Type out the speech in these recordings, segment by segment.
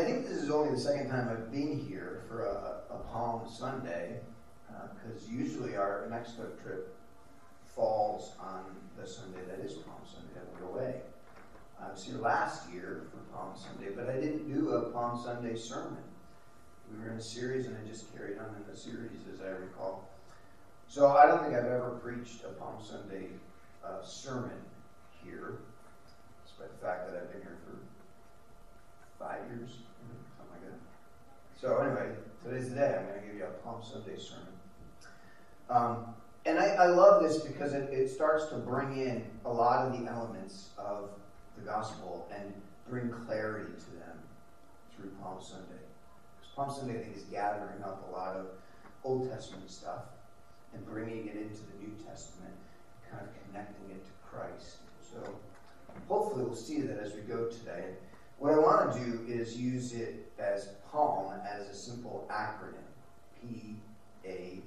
think this is only the second time I've been here for a Palm Sunday, because usually our Mexico trip falls on the Sunday that is Palm Sunday that we're away. I was here last year for Palm Sunday, but I didn't do a Palm Sunday sermon. We were in a series, and I just carried on in the series, as I recall. So I don't think I've ever preached a Palm Sunday sermon here, despite the fact that I've been here for 5 years, something like that. So anyway, today's the day. I'm going to give you a Palm Sunday sermon. And I love this because it starts to bring in a lot of the elements of the gospel and bring clarity to them through Palm Sunday. Because Palm Sunday, I think, is gathering up a lot of Old Testament stuff and bringing it into the New Testament, kind of connecting it to Christ. So hopefully we'll see that as we go today. What I want to do is use it as PALM as a simple acronym. P-A-L-M.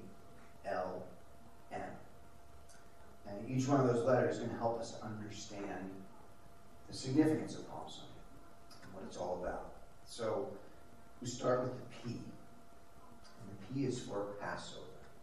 And each one of those letters is going to help us understand the significance of Palm Sunday and what it's all about. So we start with the P. And the P is for Passover.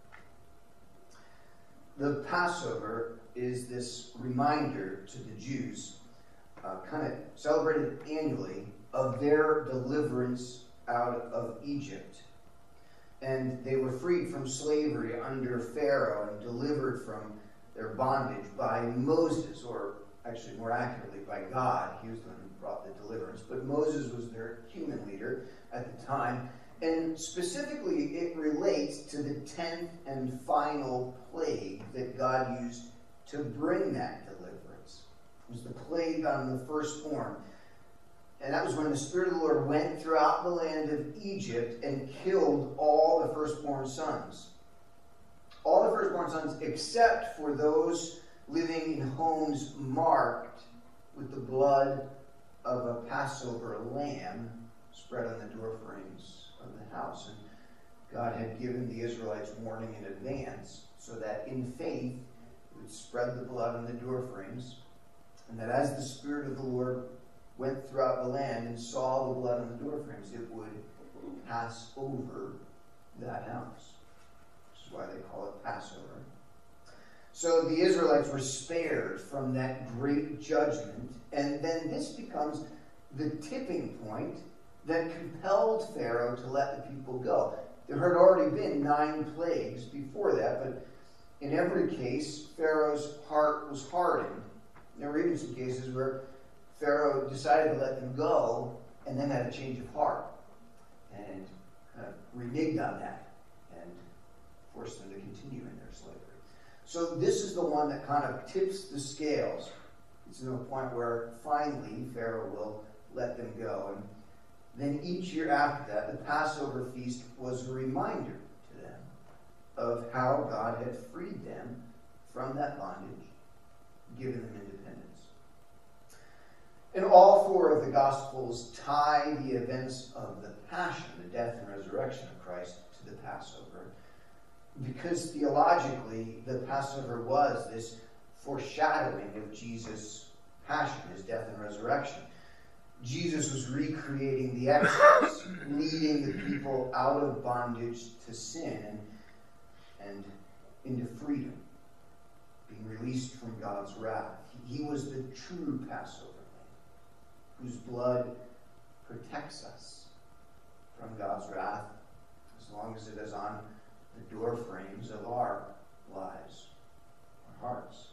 The Passover is this reminder to the Jews, kind of celebrated annually, of their deliverance out of Egypt. And they were freed from slavery under Pharaoh and delivered from their bondage by Moses, or actually more accurately by God. He was the one who brought the deliverance. But Moses was their human leader at the time. And specifically, it relates to the 10th and final plague that God used to bring that deliverance. It was the plague on the firstborn. And that was when the Spirit of the Lord went throughout the land of Egypt and killed all the firstborn sons. All the firstborn sons except for those living in homes marked with the blood of a Passover lamb spread on the doorframes of the house. And God had given the Israelites warning in advance so that in faith it would spread the blood on the doorframes, and that as the Spirit of the Lord went throughout the land and saw the blood on the doorframes, it would pass over that house. Which is why they call it Passover. So the Israelites were spared from that great judgment, and then this becomes the tipping point that compelled Pharaoh to let the people go. There had already been 9 plagues before that, but in every case, Pharaoh's heart was hardened. There were even some cases where Pharaoh decided to let them go and then had a change of heart and reneged on that and forced them to continue in their slavery. So this is the one that kind of tips the scales. It's to a point where finally Pharaoh will let them go. And then each year after that, the Passover feast was a reminder to them of how God had freed them from that bondage, given them independence. And all 4 of the Gospels tie the events of the Passion, the death and resurrection of Christ, to the Passover, because theologically, the Passover was this foreshadowing of Jesus' passion, his death and resurrection. Jesus was recreating the Exodus, leading the people out of bondage to sin and into freedom, being released from God's wrath. He was the true Passover Lamb, whose blood protects us from God's wrath as long as it is on the door frames of our lives, our hearts.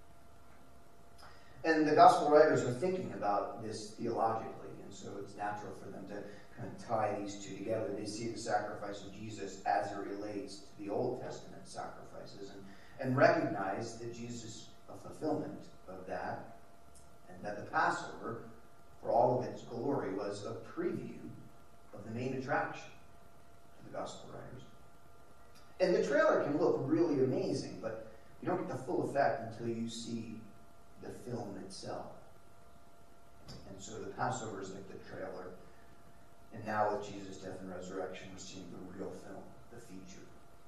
And the gospel writers are thinking about this theologically, and so it's natural for them to kind of tie these two together. They see the sacrifice of Jesus as it relates to the Old Testament sacrifices and recognize that Jesus is a fulfillment of that, and that the Passover, for all of its glory, was a preview of the main attraction to the gospel writers. And the trailer can look really amazing, but you don't get the full effect until you see the film itself. And so the Passover is like the trailer. And now with Jesus' death and resurrection, we're seeing the real film, the feature.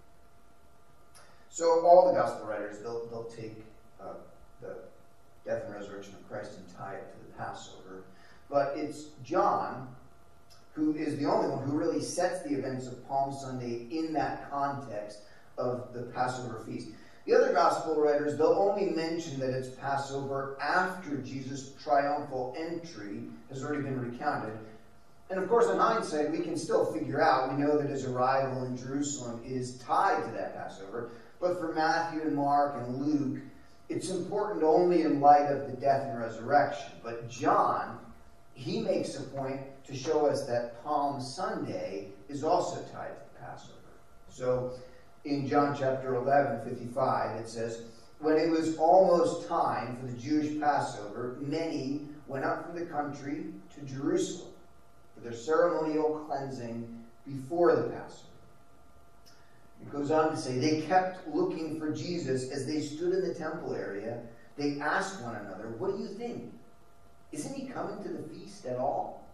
So all the gospel writers, they'll take the death and resurrection of Christ and tie it to the Passover. But it's John who is the only one who really sets the events of Palm Sunday in that context of the Passover feast. The other gospel writers, they'll only mention that it's Passover after Jesus' triumphal entry has already been recounted. And of course, in hindsight, we can still figure out, we know that his arrival in Jerusalem is tied to that Passover. But for Matthew and Mark and Luke, it's important only in light of the death and resurrection. But John, he makes a point to show us that Palm Sunday is also tied to the Passover. So in John chapter 11:55, it says, "When it was almost time for the Jewish Passover, many went up from the country to Jerusalem for their ceremonial cleansing before the Passover." It goes on to say, they kept looking for Jesus as they stood in the temple area. They asked one another, "What do you think? Isn't he coming to the feast at all?"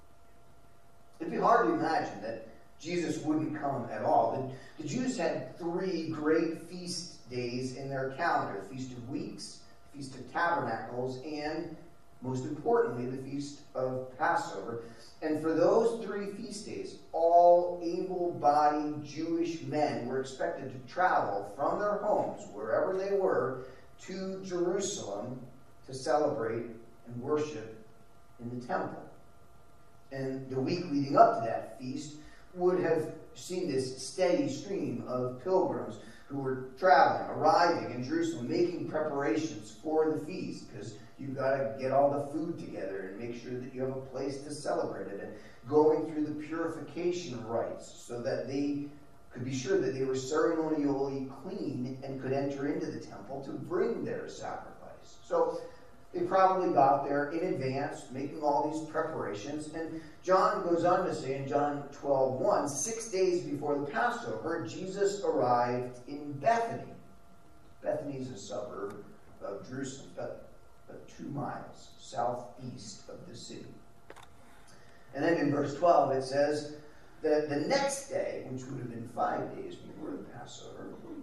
It'd be hard to imagine that Jesus wouldn't come at all. The Jews had 3 great feast days in their calendar: the Feast of Weeks, the Feast of Tabernacles, and most importantly, the Feast of Passover. And for those 3 feast days, all able-bodied Jewish men were expected to travel from their homes, wherever they were, to Jerusalem to celebrate and worship in the temple. And the week leading up to that feast would have seen this steady stream of pilgrims who were traveling, arriving in Jerusalem, making preparations for the feast, because you've got to get all the food together and make sure that you have a place to celebrate it, and going through the purification rites so that they could be sure that they were ceremonially clean and could enter into the temple to bring their sacrifice. So they probably got there in advance, making all these preparations. And John goes on to say in John 12:1, 6 days before the Passover, Jesus arrived in Bethany. Bethany is a suburb of Jerusalem, about 2 miles southeast of the city. And then in verse 12 it says that the next day, which would have been 5 days before the Passover,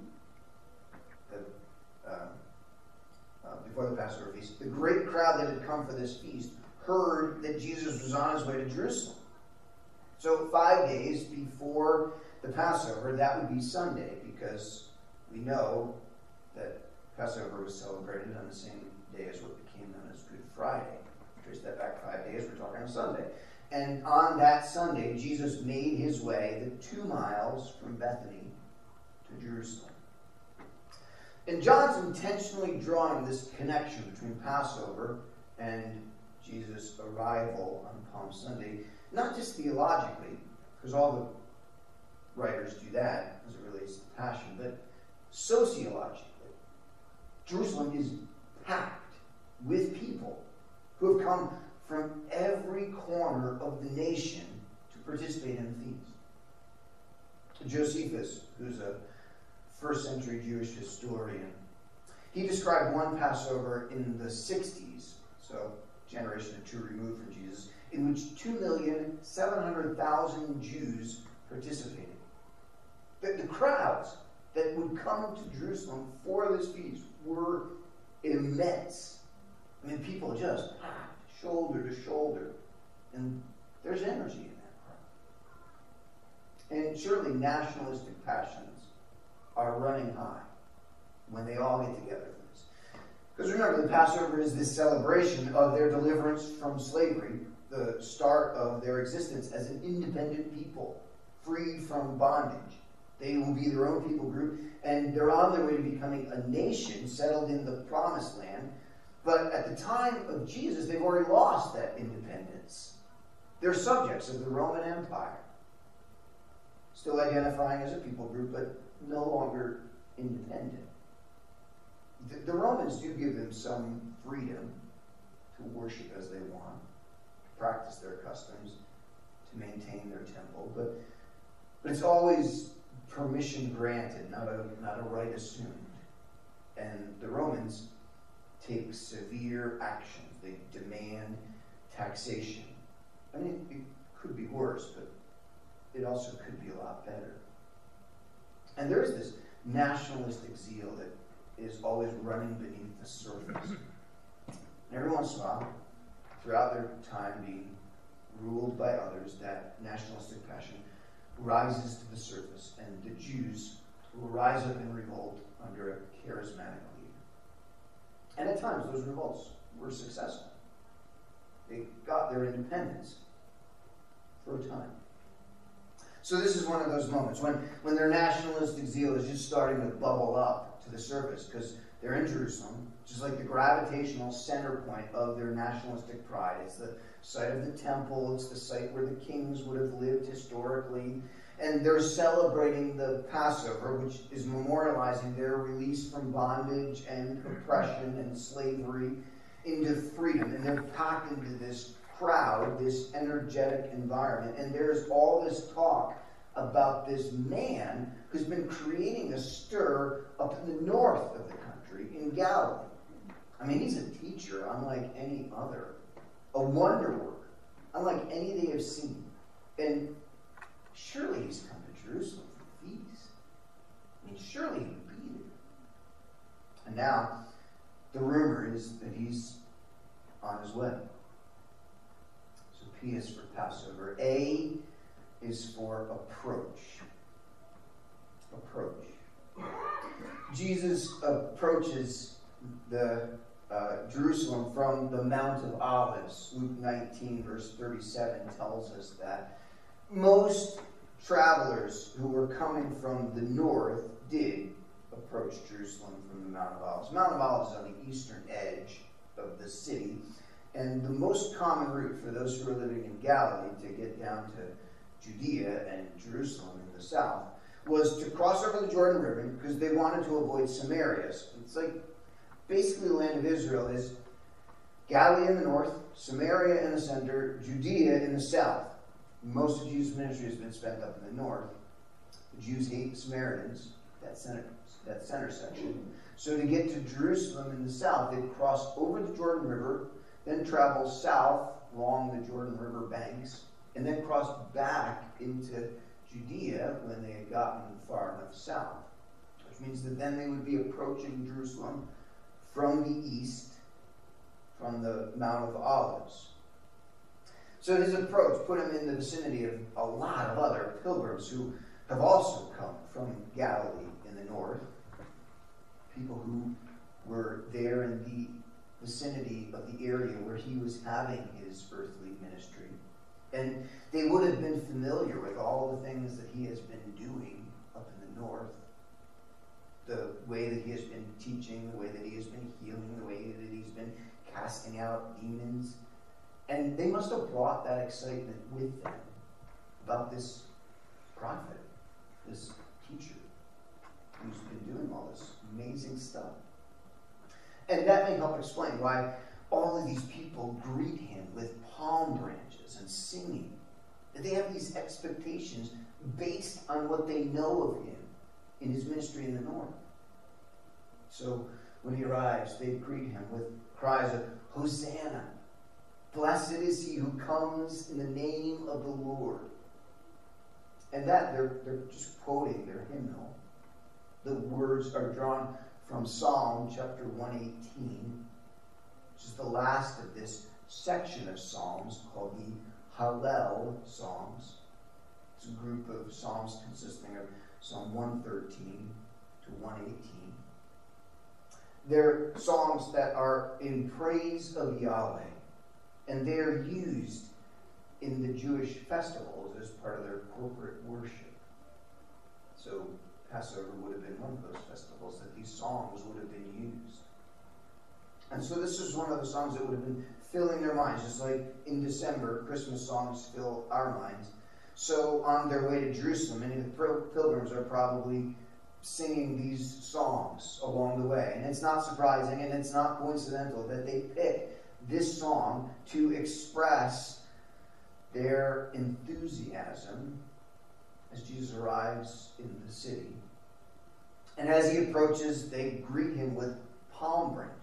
before the Passover feast, the great crowd that had come for this feast heard that Jesus was on his way to Jerusalem. So 5 days before the Passover, that would be Sunday, because we know that Passover was celebrated on the same day as what became known as Good Friday. Trace that back 5 days, we're talking on Sunday. And on that Sunday, Jesus made his way the 2 miles from Bethany to Jerusalem. And John's intentionally drawing this connection between Passover and Jesus' arrival on Palm Sunday, not just theologically, because all the writers do that as it relates to Passion, but sociologically. Jerusalem is packed with people who have come from every corner of the nation to participate in the feast. Josephus, who's a first-century Jewish historian, he described one Passover in the 60s, so generation or 2 removed from Jesus, in which 2,700,000 Jews participated. The crowds that would come to Jerusalem for this feast were immense. I mean, people just packed shoulder to shoulder. And there's energy in that crowd. And surely nationalistic passions are running high when they all get together for this. Because remember, the Passover is this celebration of their deliverance from slavery, the start of their existence as an independent people, freed from bondage. They will be their own people group, and they're on their way to becoming a nation settled in the promised land. But at the time of Jesus, they've already lost that independence. They're subjects of the Roman Empire, still identifying as a people group, but no longer independent. The Romans do give them some freedom to worship as they want, to practice their customs, to maintain their temple, but it's always permission granted, not a right assumed. And the Romans take severe actions. They demand taxation. I mean, it could be worse, but it also could be a lot better. And there is this nationalistic zeal that is always running beneath the surface. And every once in a while, throughout their time being ruled by others, that nationalistic passion rises to the surface, and the Jews will rise up in revolt under a charismatic leader. And at times, those revolts were successful. They got their independence for a time. So this is one of those moments when their nationalistic zeal is just starting to bubble up to the surface, because they're in Jerusalem, which is like the gravitational center point of their nationalistic pride. It's the site of the temple. It's the site where the kings would have lived historically. And they're celebrating the Passover, which is memorializing their release from bondage and oppression and slavery into freedom. And they're packed into this crowd, this energetic environment. And there's all this talk about this man who's been creating a stir up in the north of the country, in Galilee. I mean, he's a teacher unlike any other, a wonder worker unlike any they have seen. And surely he's come to Jerusalem for the feast. I mean, surely he would be there. And now, the rumor is that he's on his way. So P is for Passover. A is for approach. Approach. Jesus approaches the Jerusalem from the Mount of Olives. Luke 19, verse 37 tells us that most travelers who were coming from the north did approach Jerusalem from the Mount of Olives. Mount of Olives is on the eastern edge of the city, and the most common route for those who are living in Galilee to get down to Judea and Jerusalem in the south was to cross over the Jordan River, because they wanted to avoid Samaria. It's like basically the land of Israel is Galilee in the north, Samaria in the center, Judea in the south. Most of Jesus' ministry has been spent up in the north. The Jews hate the Samaritans, that center section. So to get to Jerusalem in the south, they'd cross over the Jordan River, then travel south along the Jordan River banks, and then cross back into Judea when they had gotten far enough south. Which means that then they would be approaching Jerusalem from the east, from the Mount of Olives. So his approach put him in the vicinity of a lot of other pilgrims who have also come from Galilee in the north. People who were there in the vicinity of the area where he was having his earthly ministry. And they would have been familiar with all the things that he has been doing up in the north. The way that he has been teaching, the way that he has been healing, the way that he's been casting out demons. And they must have brought that excitement with them about this prophet, this teacher, who's been doing all this amazing stuff. And that may help explain why all of these people greet him with palm branches and singing. They have these expectations based on what they know of him in his ministry in the north. So when he arrives, they greet him with cries of Hosanna. Blessed is he who comes in the name of the Lord. And that they're just quoting their hymnal. The words are drawn from Psalm chapter 118, which is the last of this section of Psalms called the Hallel Psalms. It's a group of Psalms consisting of Psalm 113 to 118. They're songs that are in praise of Yahweh, and they're used in the Jewish festivals as part of their corporate worship. So Passover would have been one of those festivals that these songs would have been used. And so this is one of the songs that would have been filling their minds, just like in December, Christmas songs fill our minds. So on their way to Jerusalem, many of the pilgrims are probably singing these songs along the way. And it's not surprising and it's not coincidental that they pick this song to express their enthusiasm as Jesus arrives in the city. And as he approaches, they greet him with palm branches.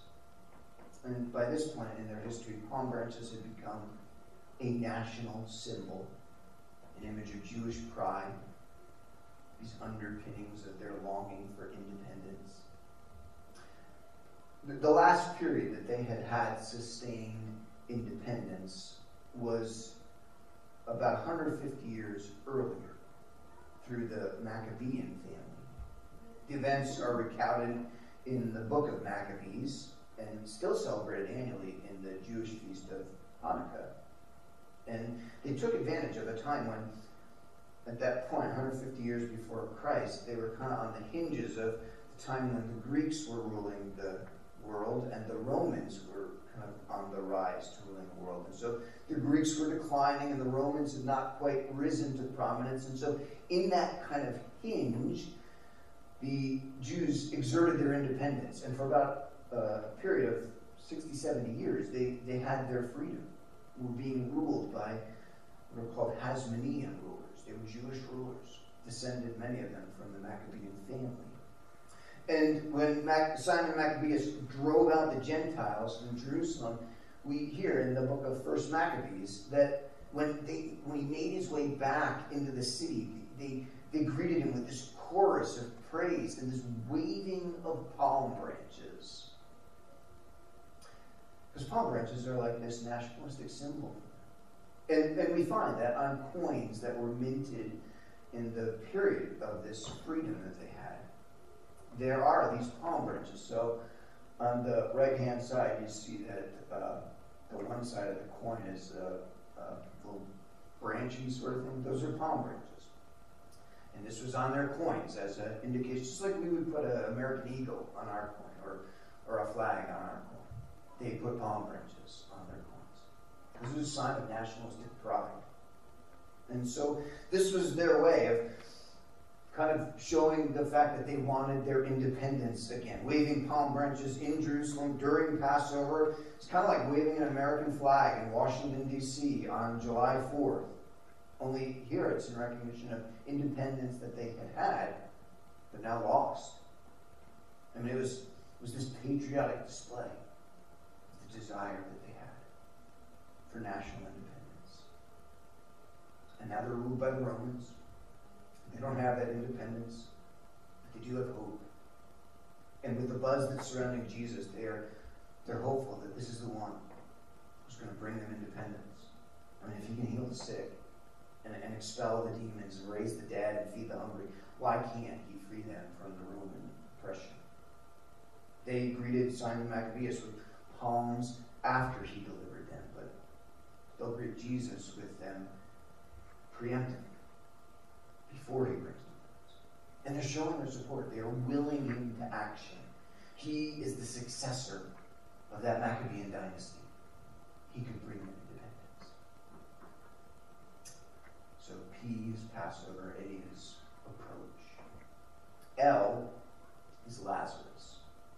And by this point in their history, palm branches had become a national symbol, an image of Jewish pride, these underpinnings of their longing for independence. The last period that they had had sustained independence was about 150 years earlier through the Maccabean family. The events are recounted in the book of Maccabees and still celebrated annually in the Jewish feast of Hanukkah. And they took advantage of a time when, at that point, 150 years before Christ, they were kind of on the hinges of the time when the Greeks were ruling the world and the Romans were kind of on the rise to ruling the world. And so the Greeks were declining and the Romans had not quite risen to prominence. And so in that kind of hinge, the Jews exerted their independence. And for about a period of 60, 70 years, they had their freedom. They were being ruled by what are called Hasmonean rulers. They were Jewish rulers, descended, many of them, from the Maccabean family. And when Simon Maccabeus drove out the Gentiles from Jerusalem, we hear in the book of 1 Maccabees that when he made his way back into the city, they greeted him with this chorus of praise and this waving of palm branches. Because palm branches are like this nationalistic symbol. And we find that on coins that were minted in the period of this freedom that they had, there are these palm branches. So on the right-hand side, you see that the one side of the coin is a little branchy sort of thing. Those are palm branches. And this was on their coins as an indication, just like we would put an American eagle on our coin or a flag on our coin. They put palm branches on their coins. This was a sign of nationalistic pride. And so this was their way of kind of showing the fact that they wanted their independence again. Waving palm branches in Jerusalem during Passover. It's kind of like waving an American flag in Washington, D.C. on July 4th. Only here it's in recognition of independence that they had but now lost. I mean, it was this patriotic display of the desire that they had for national independence. And now they're ruled by the Romans. They don't have that independence, but they do have hope. And with the buzz that's surrounding Jesus, they're hopeful that this is the one who's going to bring them independence. I mean, if he can heal the sick and expel the demons and raise the dead and feed the hungry, why can't he free them from the Roman oppression? They greeted Simon Maccabeus with palms after he delivered them, but they'll greet Jesus with them preemptively, before he brings them. And they're showing their support. They are willing him to action. He is the successor of that Maccabean dynasty. He could bring them independence. So P is Passover, A is approach. L is Lazarus.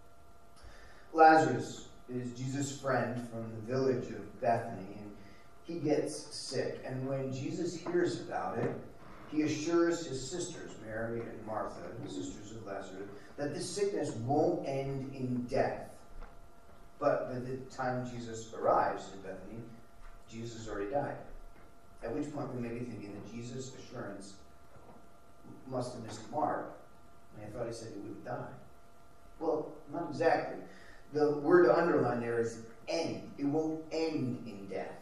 Lazarus is Jesus' friend from the village of Bethany, and he gets sick. And when Jesus hears about it, he assures his sisters, Mary and Martha, the sisters of Lazarus, that this sickness won't end in death. But by the time Jesus arrives in Bethany, Jesus already died. At which point we may be thinking that Jesus' assurance must have missed the mark. And I thought he said he wouldn't die. Well, not exactly. The word to underline there is end. It won't end in death.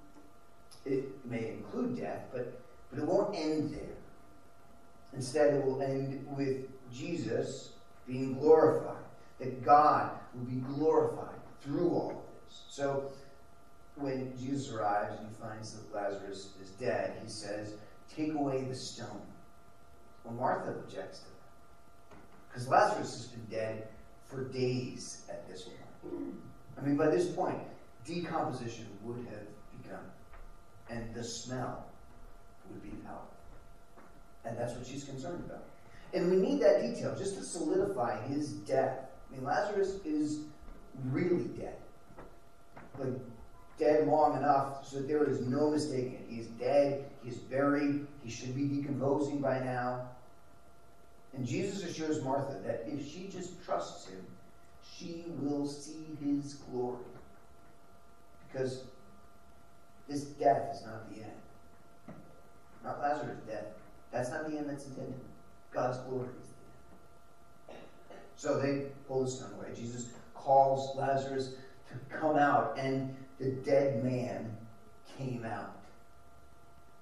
It may include death, but it won't end there. Instead, it will end with Jesus being glorified. That God will be glorified through all of this. So, when Jesus arrives and he finds that Lazarus is dead, he says, "Take away the stone." Well, Martha objects to that. Because Lazarus has been dead for days at this point. I mean, by this point, decomposition would have begun. And the smell would be out. And that's what she's concerned about. And we need that detail just to solidify his death. I mean, Lazarus is really dead. Like, dead long enough so that there is no mistaking it. He's dead. He's buried. He should be decomposing by now. And Jesus assures Martha that if she just trusts him, she will see his glory. Because this death is not the end. Not Lazarus' death. That's not the end that's intended. God's glory is the end. So they pull the stone away. Jesus calls Lazarus to come out, and the dead man came out.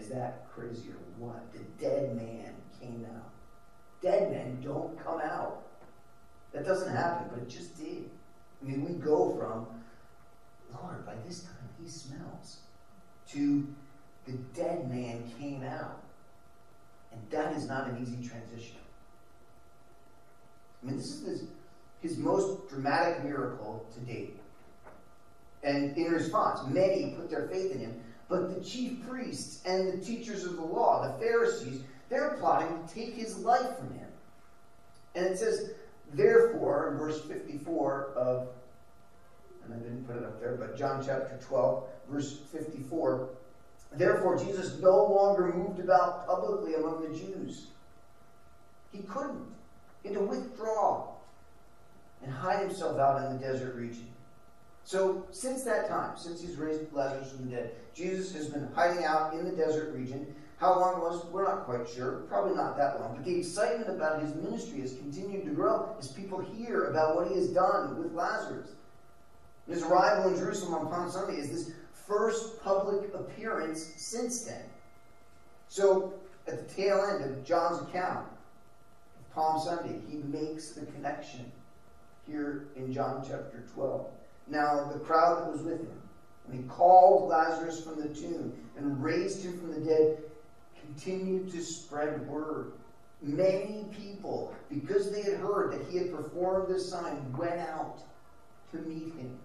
is that crazy or what? The dead man came out. Dead men don't come out. That doesn't happen, but it just did. I mean, we go from, Lord, by this time he smells, to the dead man came out. And that is not an easy transition. I mean, this is his most dramatic miracle to date. And in response, many put their faith in him, but the chief priests and the teachers of the law, the Pharisees, they're plotting to take his life from him. And it says, therefore, in verse 54 of, and I didn't put it up there, but John chapter 12, verse 54, therefore Jesus no longer moved about publicly among the Jews. He couldn't. He had to withdraw and hide himself out in the desert region. So since that time, since he's raised Lazarus from the dead, Jesus has been hiding out in the desert region. How long it was, we're not quite sure. Probably not that long. But the excitement about his ministry has continued to grow as people hear about what he has done with Lazarus. His arrival in Jerusalem on Palm Sunday is this first public appearance since then. So at the tail end of John's account of Palm Sunday, he makes the connection here in John chapter 12. Now the crowd that was with him, when he called Lazarus from the tomb and raised him from the dead, continued to spread word. Many people, because they had heard that he had performed this sign, went out to meet him.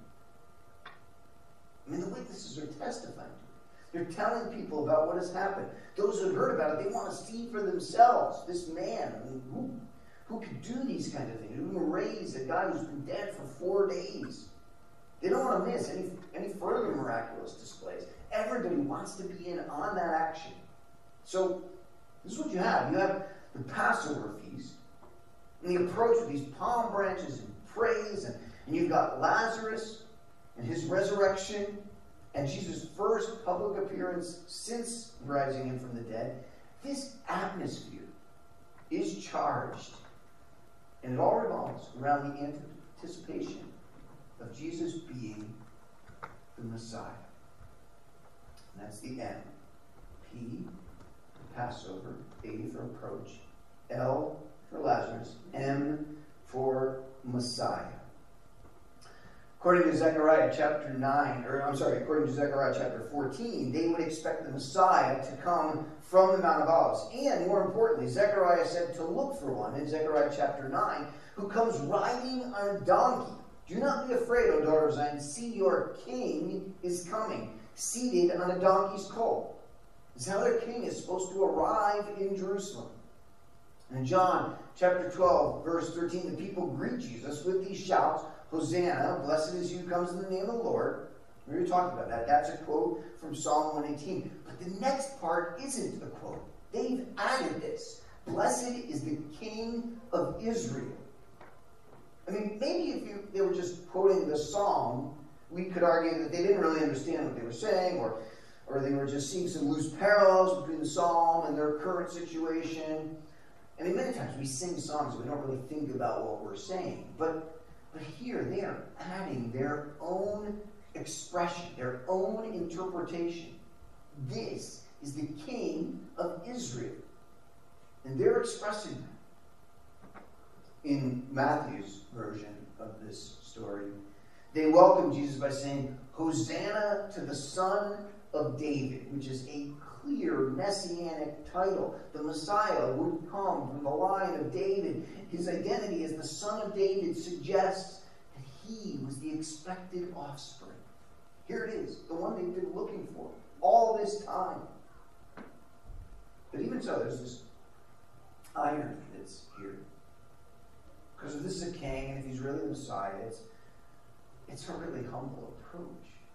I mean, the witnesses are testifying to it. They're telling people about what has happened. Those who have heard about it, they want to see for themselves this man. I mean, who could do these kind of things? Who can raise a guy who's been dead for 4 days? They don't want to miss any further miraculous displays. Everybody wants to be in on that action. So, this is what you have. You have the Passover feast, and the approach with these palm branches and praise, and you've got Lazarus and his resurrection, and Jesus' first public appearance since rising him from the dead. This atmosphere is charged, and it all revolves around the anticipation of Jesus being the Messiah. And that's the M. P, Passover, A for approach, L for Lazarus, M for Messiah. According to Zechariah chapter 14, they would expect the Messiah to come from the Mount of Olives. And more importantly, Zechariah said to look for one in Zechariah chapter 9 who comes riding on a donkey. Do not be afraid, O daughter of Zion. See, your king is coming, seated on a donkey's colt. This is how their king is supposed to arrive in Jerusalem. And in John chapter 12, verse 13, the people greet Jesus with these shouts, Hosanna, blessed is he who comes in the name of the Lord. We were talking about that. That's a quote from Psalm 118. But the next part isn't a quote. They've added this. Blessed is the King of Israel. I mean, maybe if they were just quoting the psalm, we could argue that they didn't really understand what they were saying, or they were just seeing some loose parallels between the psalm and their current situation. I mean, many times we sing songs and we don't really think about what we're saying. But here they are adding their own expression, their own interpretation. This is the King of Israel. And they're expressing that. In Matthew's version of this story, they welcome Jesus by saying, Hosanna to the Son of David, which is a clear messianic title. The Messiah would come from the line of David. His identity as the Son of David suggests that he was the expected offspring. Here it is, the one they've been looking for all this time. But even so, there's this irony that's here. Because if this is a king, and if he's really the Messiah, it's a really humble approach.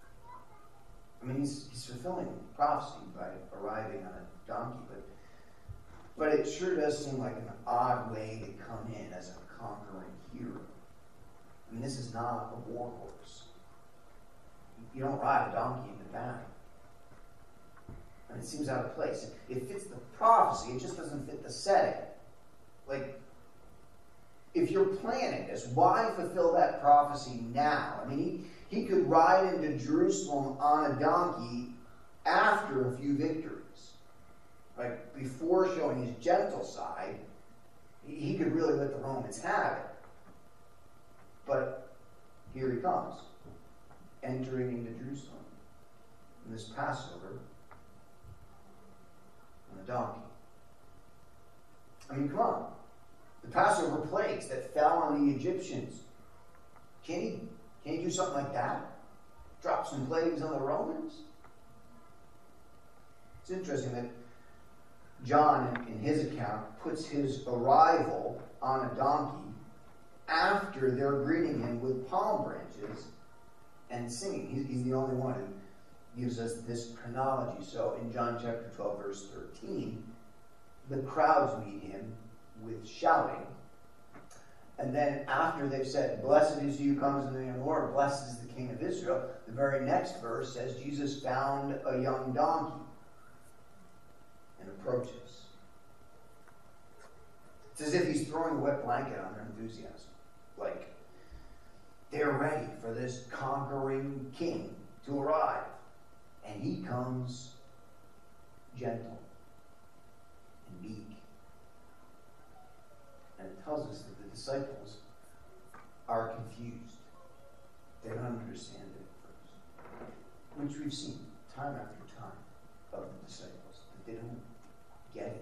I mean, he's fulfilling prophecy by arriving on a donkey, but it sure does seem like an odd way to come in as a conquering hero. I mean, this is not a war horse. You don't ride a donkey into battle. And it seems out of place. It fits the prophecy, it just doesn't fit the setting. Like, if you're planning this, why fulfill that prophecy now? I mean, he could ride into Jerusalem on a donkey after a few victories. Like, before showing his gentle side, he could really let the Romans have it. But here he comes, entering into Jerusalem in this Passover on a donkey. I mean, come on. The Passover plagues that fell on the Egyptians. Can he do something like that? Drop some plagues on the Romans? It's interesting that John, in his account, puts his arrival on a donkey after they're greeting him with palm branches and singing. He's the only one who gives us this chronology. So in John chapter 12, verse 13, the crowds meet him with shouting. And then after they've said, "Blessed is he who comes in the name of the Lord, blessed is the King of Israel," the very next verse says Jesus found a young donkey and approaches. It's as if he's throwing a wet blanket on their enthusiasm. Like, they're ready for this conquering king to arrive. And he comes gentle and meek. And it tells us that the disciples are confused. They don't understand it at first. Which we've seen time after time of the disciples, that they don't get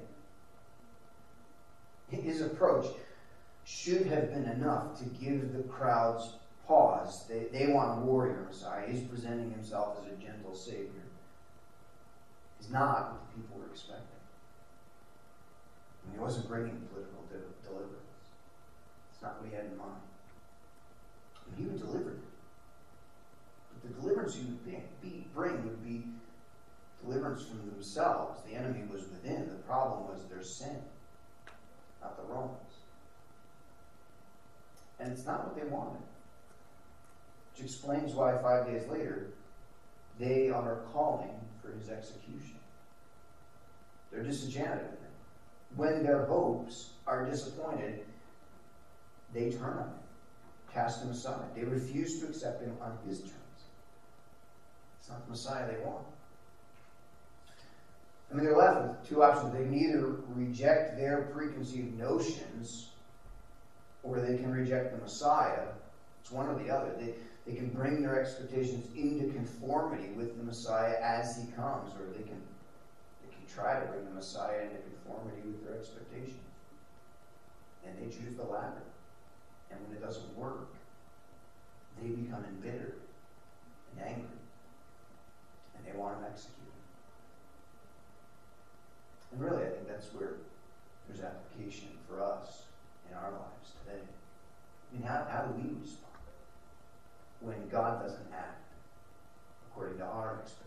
it. His approach should have been enough to give the crowds pause. They want a warrior Messiah. He's presenting himself as a gentle Savior. He's not what the people were expecting. I mean, he wasn't bringing political deliverance. It's not what he had in mind. And he would deliver it. But the deliverance he would bring would be deliverance from themselves. The enemy was within. The problem was their sin, not the Romans. And it's not what they wanted. Which explains why 5 days later, they are calling for his execution. They're disenchanted with him. When their hopes are disappointed, they turn on him, cast him aside. They refuse to accept him on his terms. It's not the Messiah they want. I mean, they're left with two options. They can either reject their preconceived notions, or they can reject the Messiah. It's one or the other. They can bring their expectations into conformity with the Messiah as he comes, or they can try to bring the Messiah into conformity with their expectations. And they choose the latter. And when it doesn't work, they become embittered and angry. And they want him executed. And really, I think that's where there's application for us in our lives today. I mean, how do we respond when God doesn't act according to our expectations?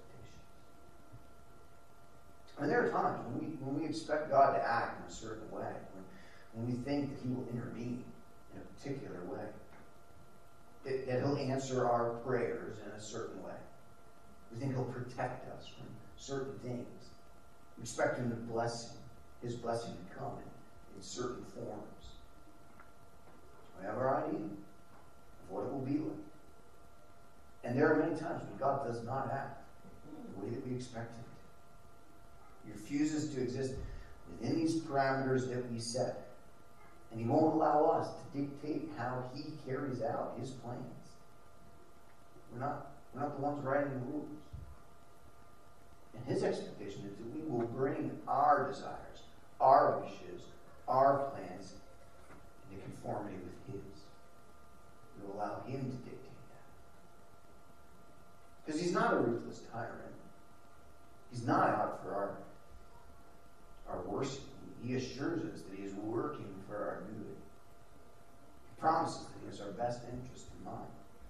I mean, there are times when we expect God to act in a certain way, when we think that he will intervene in a particular way, that he'll answer our prayers in a certain way. We think he'll protect us from certain things. We expect him to his blessing to come in certain forms. We have our idea of what it will be like. And there are many times when God does not act the way that we expect him to. He refuses to exist within these parameters that we set. And he won't allow us to dictate how he carries out his plans. We're not the ones writing the rules. And his expectation is that we will bring our desires, our wishes, our plans into conformity with his. We will allow him to dictate that. Because he's not a ruthless tyrant. He's not out for our worship. He assures us that he is working for our good. He promises that he has our best interest in mind.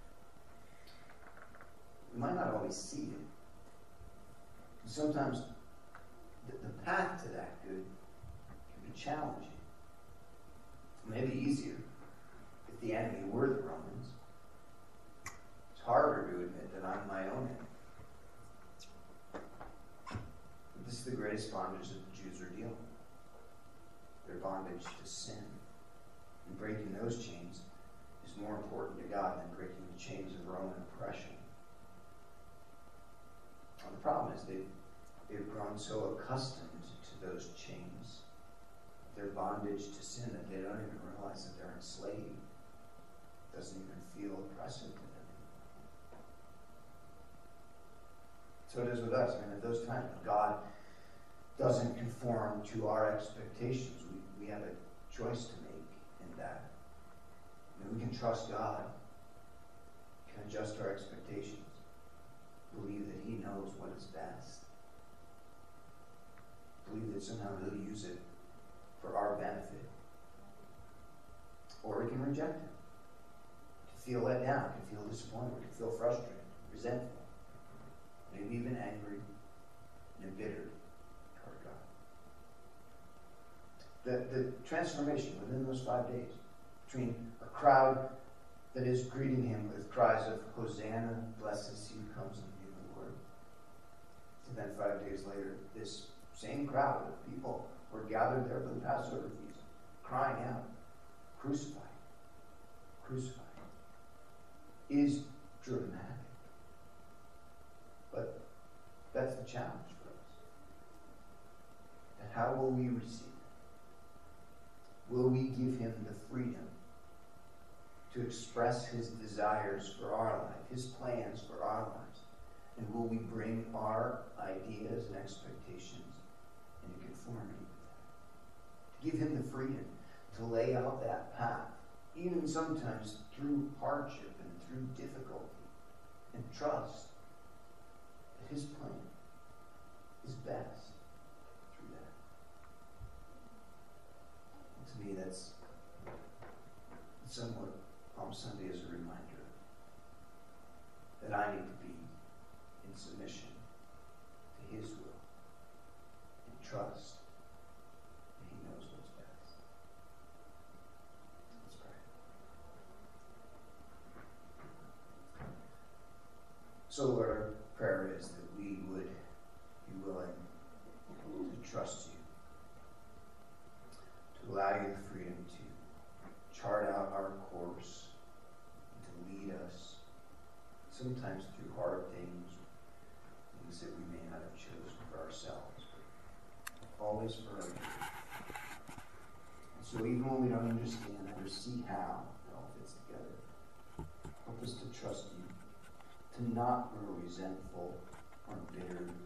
We might not always see it. Sometimes the path to that good can be challenging. Maybe easier if the enemy were the Romans. It's harder to admit that I'm my own enemy. But this is the greatest bondage that the Jews are dealing with. Their bondage to sin. And breaking those chains is more important to God than breaking the chains of Roman oppression. Well, the problem is they've grown so accustomed to those chains, their bondage to sin, that they don't even realize that they're enslaved. It doesn't even feel oppressive to them. So it is with us. I mean, at those times when God doesn't conform to our expectations, we have a choice to make in that. I mean, we can trust God, can adjust our expectations, believe that He knows what is best, believe that somehow He'll use it for our benefit. Or we can reject Him, to feel let down, to feel disappointed, to feel frustrated, resentful, maybe even angry and embittered toward God. The transformation within those 5 days between a crowd that is greeting Him with cries of Hosanna, blessed is He who comes in the name of the Lord, and then 5 days later, this same crowd of people were gathered there for the Passover feast, crying out, crucify, crucify, is dramatic. But that's the challenge for us. And how will we receive it? Will we give Him the freedom to express His desires for our life, His plans for our lives? And will we bring our ideas and expectations into conformity with that? To give Him the freedom to lay out that path, even sometimes through hardship and through difficulty, and trust that His plan is best through that. And to me, that's somewhat Palm Sunday as a reminder that I need to be in submission to His will and trust that He knows what's best. Let's pray. So, Lord, our prayer is that we would be willing to trust You, to allow You the freedom to chart out our course, and to lead us, sometimes through hard things that we may not have chosen for ourselves, but always for our good. And so even when we don't understand or see how it all fits together, help us to trust You, to not grow resentful or bitter